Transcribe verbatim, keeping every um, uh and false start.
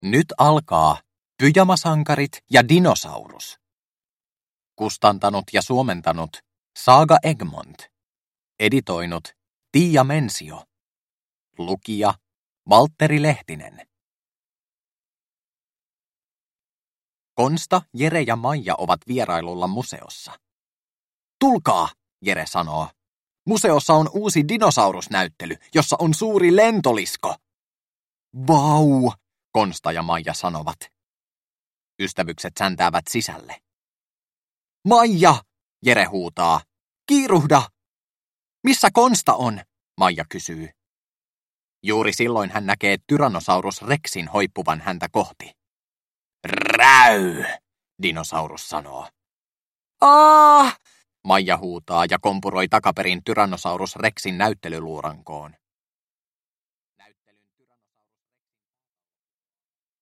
Nyt alkaa Pyjamasankarit ja dinosaurus. Kustantanut ja suomentanut Saga Egmont. Editoinut Tiia Mensio. Lukija Valtteri Lehtinen. Konsta, Jere ja Maija ovat vierailulla museossa. Tulkaa, Jere sanoo. Museossa on uusi dinosaurusnäyttely, jossa on suuri lentolisko. Vau, Konsta ja Maija sanovat. Ystävykset säntäävät sisälle. Maija, Jere huutaa. Kiiruhda! Missä Konsta on? Maija kysyy. Juuri silloin hän näkee Tyrannosaurus Rexin hoippuvan häntä kohti. Räy, dinosaurus sanoo. Aah! Maija huutaa ja kompuroi takaperin Tyrannosaurus Rexin näyttelyluurankoon.